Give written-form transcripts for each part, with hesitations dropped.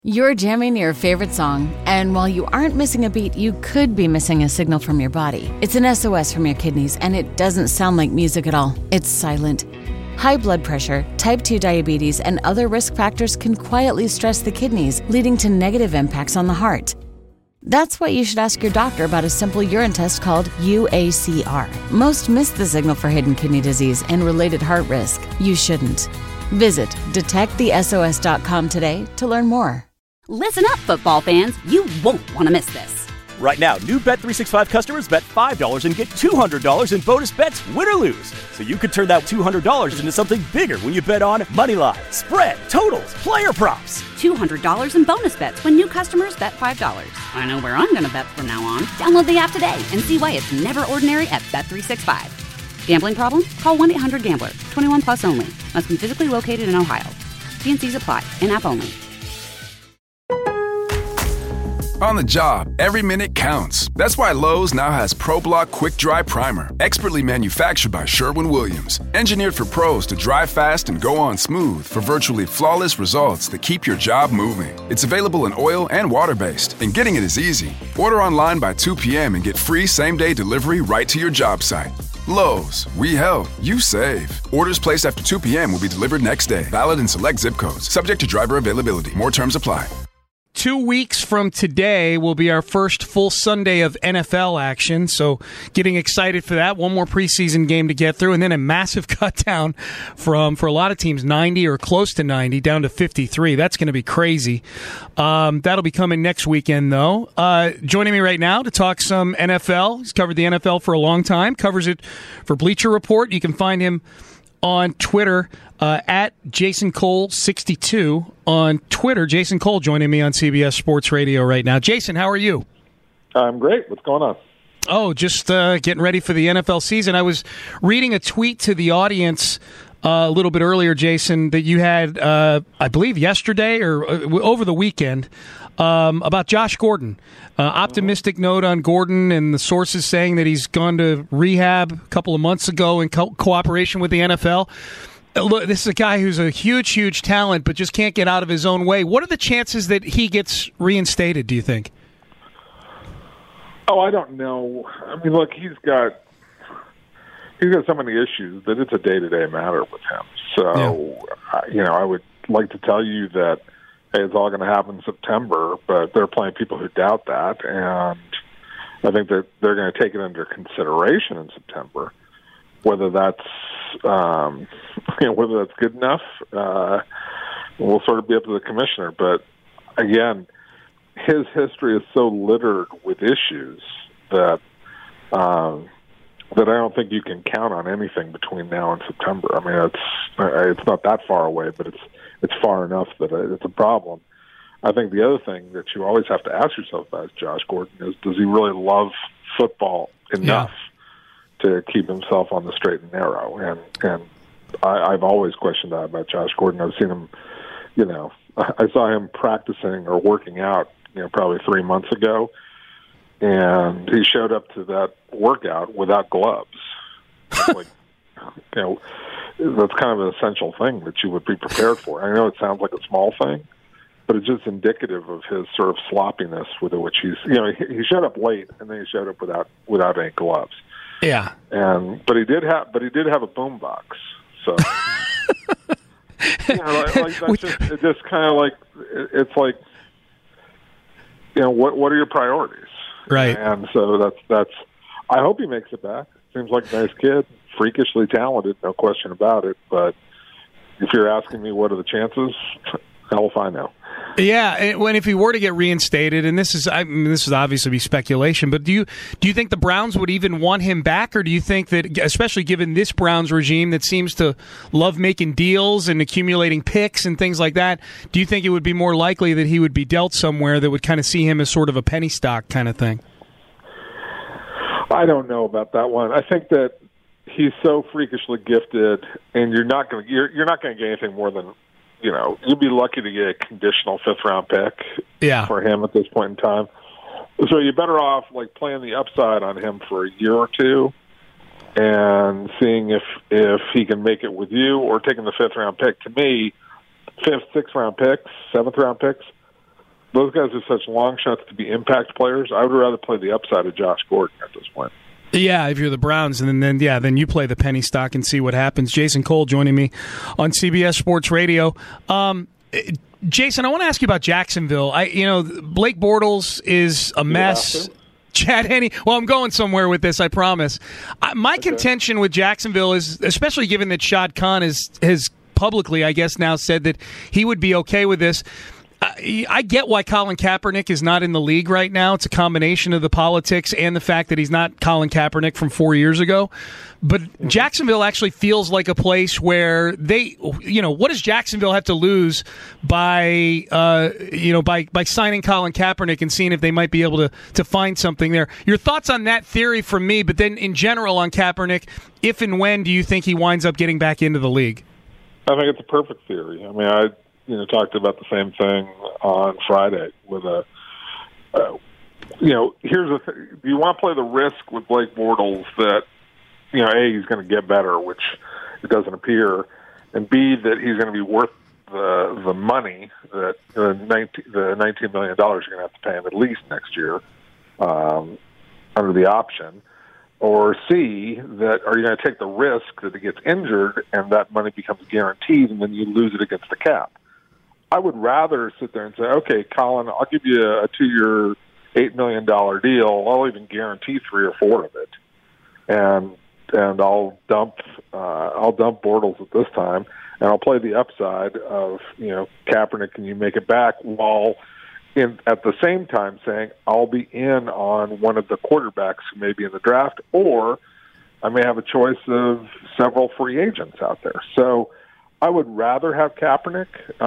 You're jamming your favorite song, and while you aren't missing a beat, you could be missing a signal from your body. It's an SOS from your kidneys, and it doesn't sound like music at all. It's silent. High blood pressure, type 2 diabetes, and other risk factors can quietly stress the kidneys, leading to negative impacts on the heart. That's why you should ask your doctor about a simple urine test called UACR. Most miss the signal for hidden kidney disease and related heart risk. You shouldn't. Visit detectthesos.com today to learn more. Listen up, football fans. You won't want to miss this. Right now, new Bet365 customers bet $5 and get $200 in bonus bets, win or lose. So you could turn that $200 into something bigger when you bet on money line, spread, totals, player props. $200 in bonus bets when new customers bet $5. I know where I'm going to bet from now on. Download the app today and see why it's never ordinary at Bet365. Gambling problem? Call 1-800-GAMBLER. 21 plus only. Must be physically located in Ohio. T&Cs apply. In-app only. On the job, every minute counts. That's why Lowe's now has ProBlock Quick Dry Primer, expertly manufactured by Sherwin-Williams. Engineered for pros to dry fast and go on smooth for virtually flawless results that keep your job moving. It's available in oil and water-based, and getting it is easy. Order online by 2 p.m. and get free same-day delivery right to your job site. Lowe's, we help, you save. Orders placed after 2 p.m. will be delivered next day. Valid in select zip codes. Subject to driver availability. More terms apply. 2 weeks from today will be our first full Sunday of NFL action, so getting excited for that. One more preseason game to get through, and then a massive cut down from, for a lot of teams, 90 or close to 90, down to 53. That's going to be crazy. That'll be coming next weekend, though. Joining me right now to talk some NFL. He's covered the NFL for a long time, covers it for Bleacher Report. You can find him on Twitter at Jason Cole 62 on Twitter. Jason Cole joining me on CBS Sports Radio right now. Jason, how are you? I'm great. What's going on? Oh, just getting ready for the NFL season. I was reading a tweet to the audience a little bit earlier, Jason, that you had, I believe, yesterday or over the weekend about Josh Gordon. Optimistic note on Gordon and the sources saying that he's gone to rehab a couple of months ago in cooperation with the NFL. Look, this is a guy who's a huge, huge talent, but just can't get out of his own way. What are the chances that he gets reinstated, do you think? Oh, I don't know. I mean, look, he's got so many issues that it's a day-to-day matter with him. So, yeah. I would like to tell you that, hey, it's all going to happen in September, but there are plenty of people who doubt that, and I think that they're going to take it under consideration in September. Whether that's whether that's good enough, will sort of be up to the commissioner. But again, his history is so littered with issues that that I don't think you can count on anything between now and September. I mean, it's not that far away, but it's far enough that it's a problem. I think the other thing that you always have to ask yourself about Josh Gordon is, does he really love football enough to keep himself on the straight and narrow? And I've always questioned that about Josh Gordon. I've seen him, I saw him practicing or working out, probably 3 months ago, and he showed up to that workout without gloves. Like, that's kind of an essential thing that you would be prepared for. I know it sounds like a small thing, but it's just indicative of his sort of sloppiness with which he's, he showed up late and then he showed up without any gloves. Yeah. But he did have a boom box. So, it's just kind of like, it's like, what are your priorities? Right. And so that's, I hope he makes it back. Seems like a nice kid, freakishly talented, no question about it. But if you're asking me what are the chances, hell if I know. Yeah, and if he were to get reinstated, and this is obviously be speculation, but do you think the Browns would even want him back, or do you think that, especially given this Browns regime that seems to love making deals and accumulating picks and things like that, do you think it would be more likely that he would be dealt somewhere that would kind of see him as sort of a penny stock kind of thing? I don't know about that one. I think that he's so freakishly gifted, and you're not going to get anything more than, you'd be lucky to get a conditional 5th-round pick for him at this point in time. So you're better off playing the upside on him for a year or two and seeing if he can make it with you, or taking the 5th-round pick. To me, 5th, 6th-round picks, 7th-round picks, those guys are such long shots to be impact players. I would rather play the upside of Josh Gordon at this point. Yeah, if you're the Browns, and then you play the penny stock and see what happens. Jason Cole joining me on CBS Sports Radio. Jason, I want to ask you about Jacksonville. Blake Bortles is a mess. Chad Henne. Well, I'm going somewhere with this, I promise. My contention with Jacksonville is, especially given that Shad Khan has publicly, I guess, now said that he would be okay with this. I get why Colin Kaepernick is not in the league right now. It's a combination of the politics and the fact that he's not Colin Kaepernick from 4 years ago. But Jacksonville actually feels like a place where what does Jacksonville have to lose by signing Colin Kaepernick and seeing if they might be able to find something there? Your thoughts on that theory from me, but then in general on Kaepernick, if and when do you think he winds up getting back into the league? I think it's a perfect theory. I mean, I talked about the same thing on Friday with here's the thing. Do you want to play the risk with Blake Bortles that, A, he's going to get better, which it doesn't appear, and B, that he's going to be worth the money that the $19 million you're going to have to pay him at least next year under the option? Or C, that are you going to take the risk that he gets injured and that money becomes guaranteed and then you lose it against the cap? I would rather sit there and say, okay, Colin, I'll give you a 2-year, $8 million deal. I'll even guarantee 3 or 4 of it, and I'll dump Bortles at this time, and I'll play the upside of Kaepernick. Can you make it back? While at the same time saying I'll be in on one of the quarterbacks who may be in the draft, or I may have a choice of several free agents out there. So I would rather have Kaepernick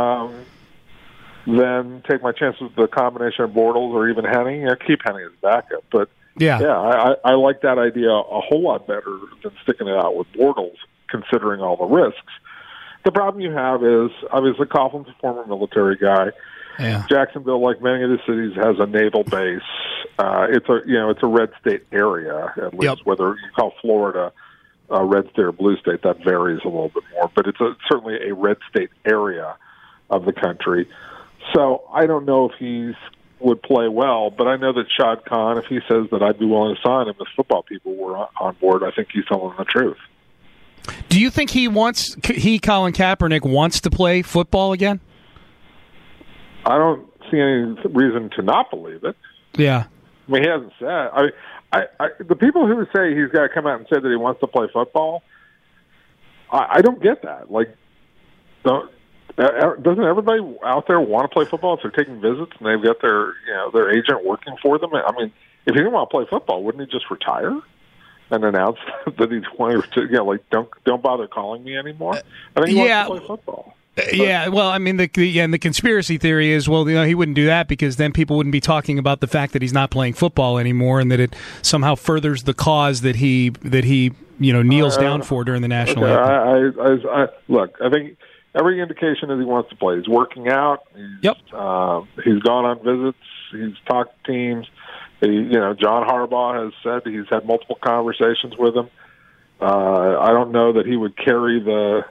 than take my chances with the combination of Bortles or even Henne. Keep Henne as backup. But, I like that idea a whole lot better than sticking it out with Bortles, considering all the risks. The problem you have is, obviously, Coughlin's a former military guy. Yeah. Jacksonville, like many of the cities, has a naval base. It's a red state area, at least. Whether you call Florida a red state or blue state, that varies a little bit more. But it's certainly a red state area of the country. So I don't know if he would play well, but I know that Shad Khan, if he says that I'd be willing to sign him, if football people were on board, I think he's telling the truth. Do you think Colin Kaepernick wants to play football again? I don't see any reason to not believe it. Yeah. I mean, he hasn't said. The people who say he's got to come out and say that he wants to play football, I don't get that. Doesn't everybody out there want to play football if they're taking visits and they've got their agent working for them? I mean, if he didn't want to play football, wouldn't he just retire and announce that he's wanting to, don't bother calling me anymore? I think he wants to play football. Well, I mean, the conspiracy theory is, he wouldn't do that because then people wouldn't be talking about the fact that he's not playing football anymore, and that it somehow furthers the cause that he kneels down for during the national anthem. Look, I think every indication is he wants to play. He's working out. He's gone on visits. He's talked to teams. John Harbaugh has said he's had multiple conversations with him. I don't know that he would carry the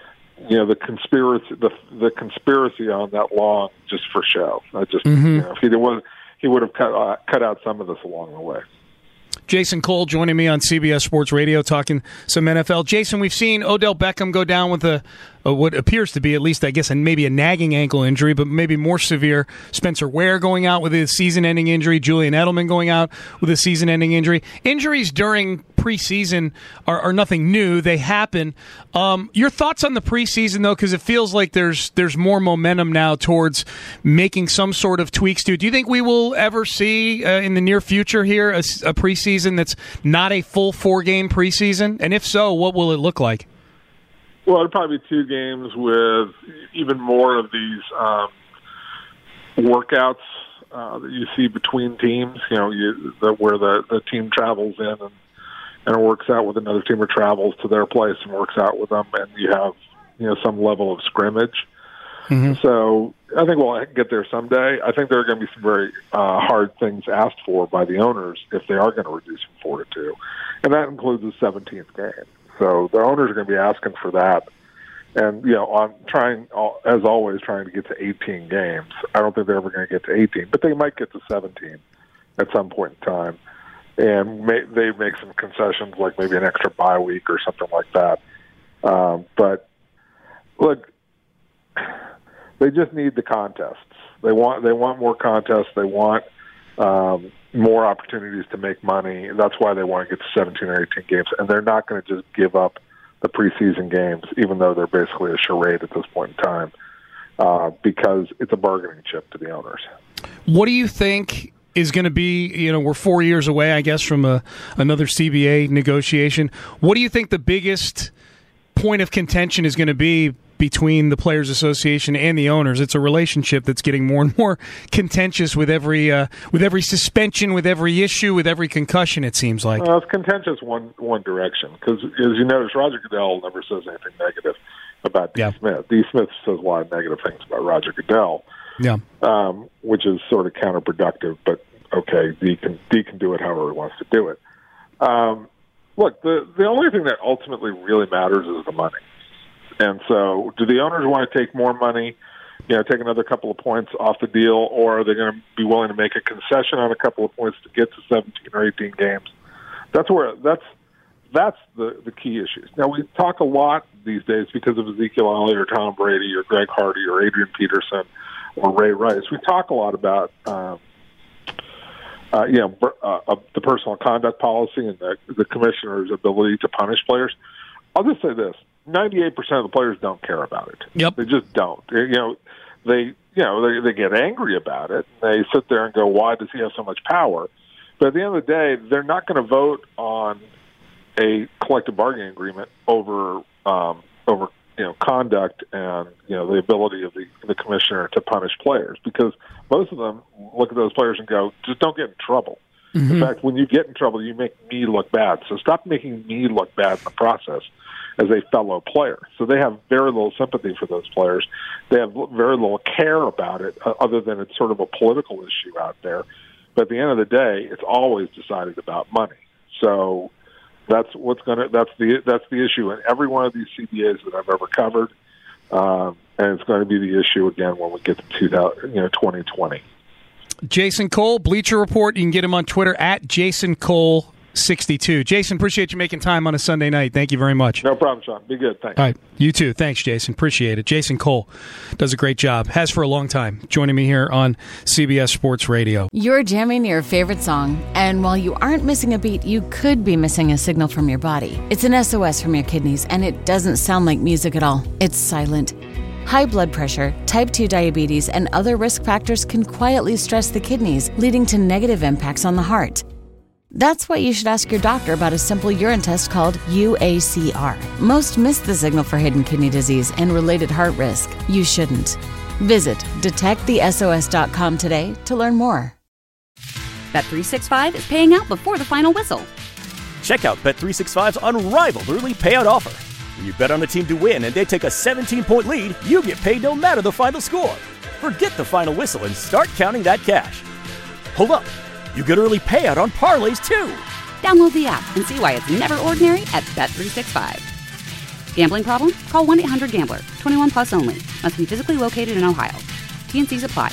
conspiracy on that long just for show. If he was, he would have cut out some of this along the way. Jason Cole joining me on CBS Sports Radio talking some NFL. Jason, we've seen Odell Beckham go down with what appears to be, at least I guess, maybe a nagging ankle injury, but maybe more severe. Spencer Ware going out with his season-ending injury. Julian Edelman going out with a season-ending injury. Injuries during preseason are nothing new. They happen. Your thoughts on the preseason, though, because it feels like there's more momentum now towards making some sort of tweaks to it. Do you think we will ever see in the near future here a preseason that's not a full 4-game preseason? And if so, what will it look like? Well, it'll probably be 2 games with even more of these workouts that you see between teams. Where the team travels in and works out with another team, or travels to their place and works out with them, and you have some level of scrimmage. Mm-hmm. So I think we'll get there someday. I think there are going to be some very hard things asked for by the owners if they are going to reduce from 4 to 2, and that includes the 17th game. So the owners are going to be asking for that And, on trying, as always, trying to get to 18 games. I don't think they're ever going to get to 18, but they might get to 17 at some point in time. And they make some concessions, like maybe an extra bye week or something like that. But look, they just need the contests. They want more contests. They want more opportunities to make money. That's why they want to get to 17 or 18 games. And they're not going to just give up the preseason games, even though they're basically a charade at this point in time, because it's a bargaining chip to the owners. What do you think is going to be, we're 4 years away, I guess, from another CBA negotiation. What do you think the biggest point of contention is going to be between the Players Association and the owners? It's a relationship that's getting more and more contentious with every suspension, with every issue, with every concussion, it seems like. It's contentious one direction, because as you notice, Roger Goodell never says anything negative about D. Smith. D. Smith says a lot of negative things about Roger Goodell, which is sort of counterproductive, but okay, D can do it however he wants to do it. Look, the only thing that ultimately really matters is the money. And so do the owners want to take more money, take another couple of points off the deal, or are they going to be willing to make a concession on a couple of points to get to 17 or 18 games? That's the key issues. Now, we talk a lot these days because of Ezekiel Elliott or Tom Brady or Greg Hardy or Adrian Peterson or Ray Rice. We talk a lot about the personal conduct policy and the commissioner's ability to punish players. I'll just say this. 98% of the players don't care about it. Yep. They just don't. They get angry about it. They sit there and go, why does he have so much power? But at the end of the day, they're not going to vote on a collective bargaining agreement over conduct and the ability of the commissioner to punish players, because most of them look at those players and go, just don't get in trouble. Mm-hmm. In fact, when you get in trouble, you make me look bad. So stop making me look bad in the process as a fellow player. So they have very little sympathy for those players. They have very little care about it, other than it's sort of a political issue out there. But at the end of the day, it's always decided about money. So that's the issue in every one of these CBAs that I've ever covered, and it's going to be the issue again when we get to 2020. Jason Cole, Bleacher Report. You can get him on Twitter at JasonCole62. Jason, appreciate you making time on a Sunday night. Thank you very much. No problem, Sean. Be good. Thanks. All right. You too. Thanks, Jason. Appreciate it. Jason Cole does a great job. Has for a long time. Joining me here on CBS Sports Radio. You're jamming your favorite song, and while you aren't missing a beat, you could be missing a signal from your body. It's an SOS from your kidneys, and it doesn't sound like music at all. It's silent. High blood pressure, type 2 diabetes, and other risk factors can quietly stress the kidneys, leading to negative impacts on the heart. That's why you should ask your doctor about a simple urine test called UACR. Most miss the signal for hidden kidney disease and related heart risk. You shouldn't. Visit detectthesos.com today to learn more. Bet365 is paying out before the final whistle. Check out Bet365's unrivaled early payout offer. When you bet on a team to win and they take a 17-point lead, you get paid no matter the final score. Forget the final whistle and start counting that cash. Hold up. You get early payout on parlays, too. Download the app and see why it's never ordinary at Bet365. Gambling problem? Call 1-800-GAMBLER. 21 plus only. Must be physically located in Ohio. T&Cs apply.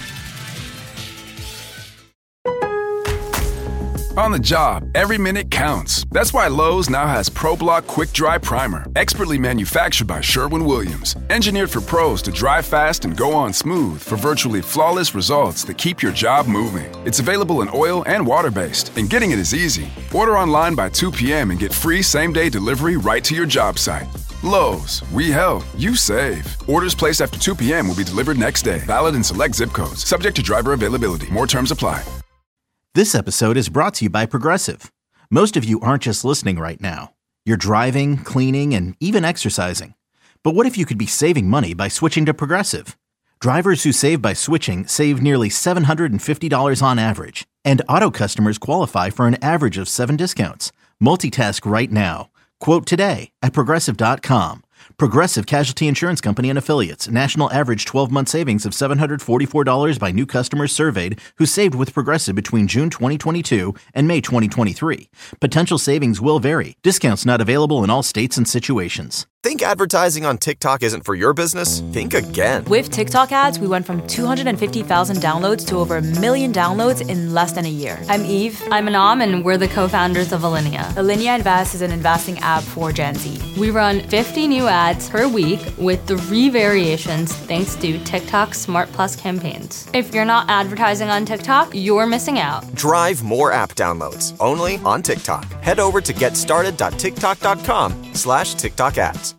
On the job, every minute counts. That's why Lowe's now has ProBlock Quick Dry Primer, expertly manufactured by Sherwin-Williams. Engineered for pros to dry fast and go on smooth for virtually flawless results that keep your job moving. It's available in oil and water-based, and getting it is easy. Order online by 2 p.m. and get free same-day delivery right to your job site. Lowe's, we help, you save. Orders placed after 2 p.m. will be delivered next day. Valid in select zip codes. Subject to driver availability. More terms apply. This episode is brought to you by Progressive. Most of you aren't just listening right now. You're driving, cleaning, and even exercising. But what if you could be saving money by switching to Progressive? Drivers who save by switching save nearly $750 on average. And auto customers qualify for an average of 7 discounts. Multitask right now. Quote today at Progressive.com. Progressive Casualty Insurance Company and Affiliates. National average 12-month savings of $744 by new customers surveyed who saved with Progressive between June 2022 and May 2023. Potential savings will vary. Discounts not available in all states and situations. Think advertising on TikTok isn't for your business? Think again. With TikTok ads, we went from 250,000 downloads to over 1 million downloads in less than a year. I'm Eve. I'm Anam, and we're the co-founders of Alinea. Alinea Invest is an investing app for Gen Z. We run 50 new ads per week with 3 variations thanks to TikTok's Smart Plus campaigns. If you're not advertising on TikTok, you're missing out. Drive more app downloads only on TikTok. Head over to getstarted.tiktok.com/TikTok ads.